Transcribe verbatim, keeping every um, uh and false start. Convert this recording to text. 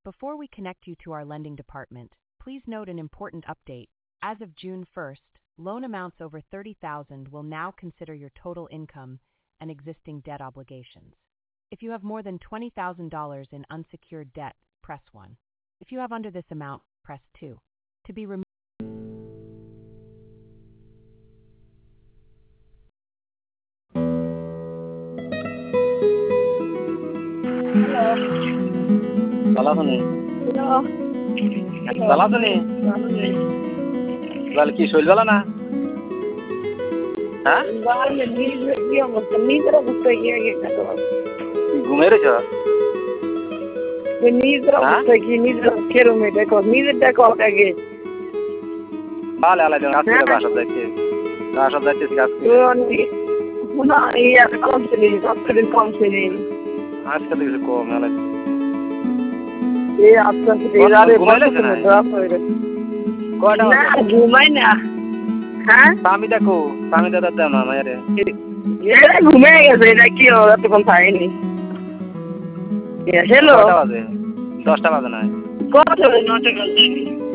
Before we connect you to our lending department, please note an important update. As of June first, loan amounts over thirty thousand dollars will now consider your total income and existing debt obligations. If you have more than twenty thousand dollars in unsecured debt, press one. If you have under this amount, press two. To be removed. চালাতনি hello চালাতনি তাহলে কি শৈল গেল না হ্যাঁ নিজের অবস্থায় গিয়ে গেছে ঘুমিয়ে রয়েছ নিজের অবস্থায় কি নিজের কেরমে দেখো নিজের দেখো আগে ভালো আলাই দেন আজকে বাসা যাইতে বাসা যাইতেছি আজকে না এই আর কম ছিল কতদিন কম ছিল আজকে তো কিছু কম আলাই এই আজকে আরে কয়টা না ঘুমাই না হ্যাঁ আমি দেখো আমি দাদা দাও না মায়েরে এরা ঘুমিয়ে গেছে এটা কি এতক্ষণ থাকেনি হ্যালো বাজে দশটা বাজে না কত নটা বাজে